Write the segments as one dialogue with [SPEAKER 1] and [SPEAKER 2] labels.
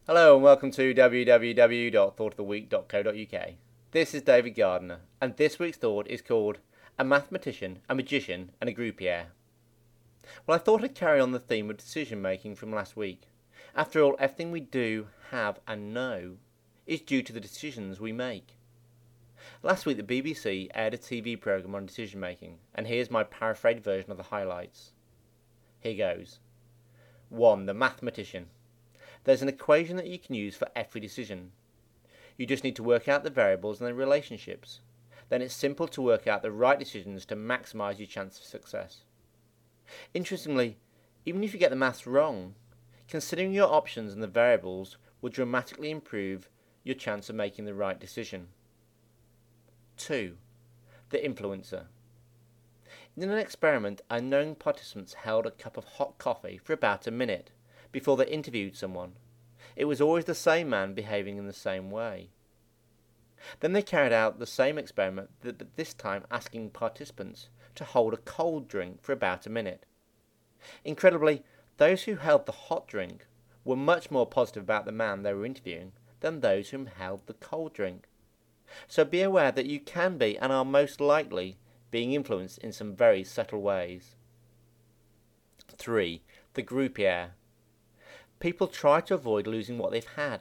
[SPEAKER 1] Hello and welcome to www.thoughtoftheweek.co.uk. This is David Gardner, and this week's thought is called A Mathematician, a Magician, and a Groupier. Well, I thought I'd carry on the theme of decision making from last week. After all, everything we do, have, and know is due to the decisions we make. Last week, the BBC aired a TV programme on decision making, and here's my paraphrased version of the highlights. Here goes. 1. The mathematician. There's an equation that you can use for every decision. You just need to work out the variables and their relationships. Then it's simple to work out the right decisions to maximise your chance of success. Interestingly, even if you get the maths wrong, considering your options and the variables will dramatically improve your chance of making the right decision. 2. The influencer. In an experiment, unknown participants held a cup of hot coffee for about a minute before they interviewed someone. It was always the same man behaving in the same way. Then they carried out the same experiment, but this time asking participants to hold a cold drink for about a minute. Incredibly, those who held the hot drink were much more positive about the man they were interviewing than those who held the cold drink. So be aware that you can be, and are most likely, being influenced in some very subtle ways. 3. The groupier. People try to avoid losing what they've had.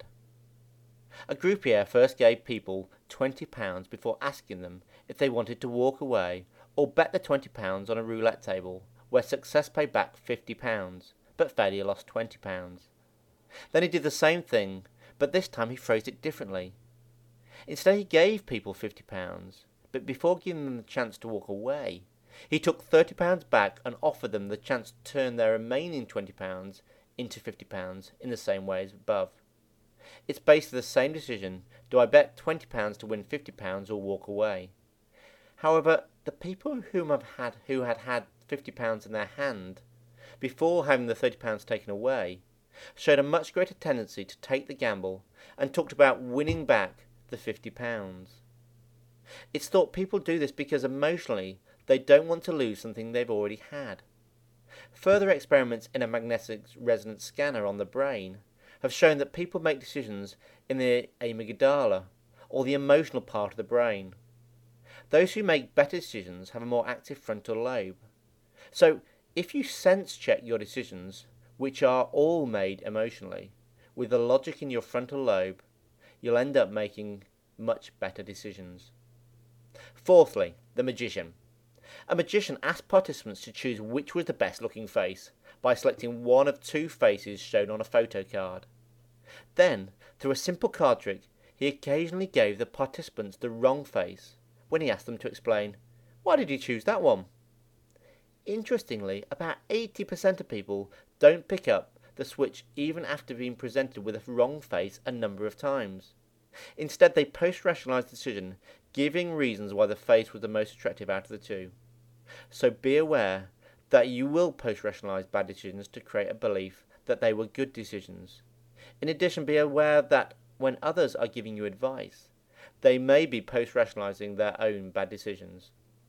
[SPEAKER 1] A groupier first gave people £20 before asking them if they wanted to walk away or bet the £20 on a roulette table, where success paid back £50, but failure lost £20. Then he did the same thing, but this time he phrased it differently. Instead, he gave people £50, but before giving them the chance to walk away, he took £30 back and offered them the chance to turn their remaining £20 into £50 in the same way as above. It's based on the same decision: do I bet £20 to win £50 or walk away? However, the people who had had £50 in their hand before having the £30 taken away showed a much greater tendency to take the gamble and talked about winning back the £50. It's thought people do this because emotionally they don't want to lose something they've already had. Further experiments in a magnetic resonance scanner on the brain have shown that people make decisions in the amygdala, or the emotional part of the brain. Those who make better decisions have a more active frontal lobe. So, if you sense check your decisions, which are all made emotionally, with the logic in your frontal lobe, you'll end up making much better decisions. Fourthly, the magician. A magician asked participants to choose which was the best looking face by selecting one of two faces shown on a photo card. Then, through a simple card trick, he occasionally gave the participants the wrong face when he asked them to explain, "Why did you choose that one?" Interestingly, about 80% of people don't pick up the switch even after being presented with a wrong face a number of times. Instead, they post-rationalise the decision, giving reasons why the face was the most attractive out of the two. So be aware that you will post-rationalise bad decisions to create a belief that they were good decisions. In addition, be aware that when others are giving you advice, they may be post-rationalising their own bad decisions.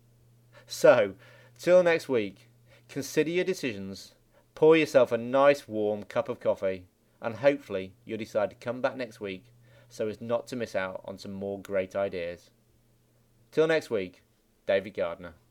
[SPEAKER 1] So, till next week, consider your decisions, pour yourself a nice warm cup of coffee, and hopefully you'll decide to come back next week so as not to miss out on some more great ideas. Till next week, David Gardner.